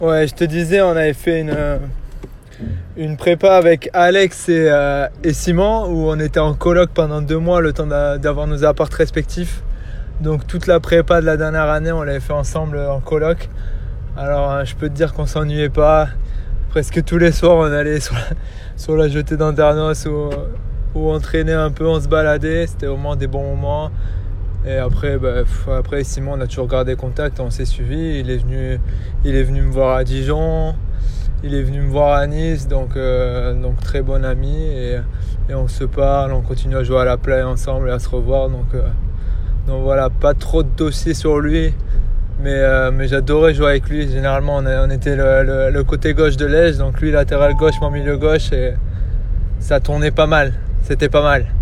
Ouais, je te disais, on avait fait une prépa avec Alex et Simon où on était en coloc pendant 2 mois, le temps d'avoir nos apparts respectifs. Donc toute la prépa de la dernière année, on l'avait fait ensemble en coloc. Alors je peux te dire qu'on s'ennuyait pas. Presque tous les soirs, on allait sur la jetée d'Andernos où on traînait un peu, on se baladait. C'était vraiment des bons moments. Et après, après Simon, on a toujours gardé contact, on s'est suivi. Il est venu me voir à Dijon, il est venu me voir à Nice, donc très bon ami. Et on se parle, on continue à jouer à la play ensemble et à se revoir. Donc voilà, pas trop de dossiers sur lui, mais j'adorais jouer avec lui. Généralement, on était le côté gauche de l'Ège, donc lui latéral gauche, moi milieu gauche, et ça tournait pas mal. C'était pas mal.